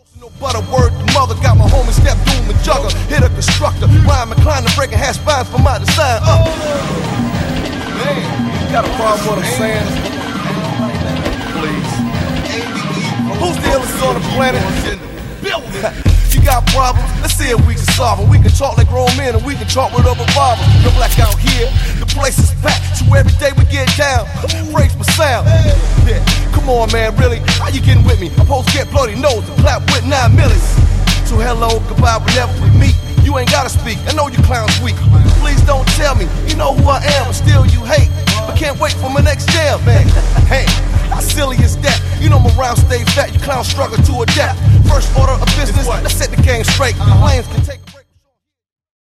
No butter word, the mother got my homie step doom and jugger. Hit a constructor, rhyme inclined to breaking half spines from my design. Man, you got a problem with what I'm saying? Please. Who's the illest on the planet? You got problems? Let's see if we can solve them. We can talk like grown men and we can talk with a revolver. No black out here, the place is packed. So every day we get down, praise my sound. Yeah, come on man, really? How you getting with me? I'm supposed to get bloody nose and clap with 9 millies. So hello, goodbye, whenever we meet. You ain't gotta speak, I know you clowns weak. Please don't tell me, you know who I am, and still you hate. But can't wait for my next jam, man. Hey, how silly is that? You know my rhymes stay fat, you clowns struggle to adapt. First order of business, let's set the game straight. The lanes can take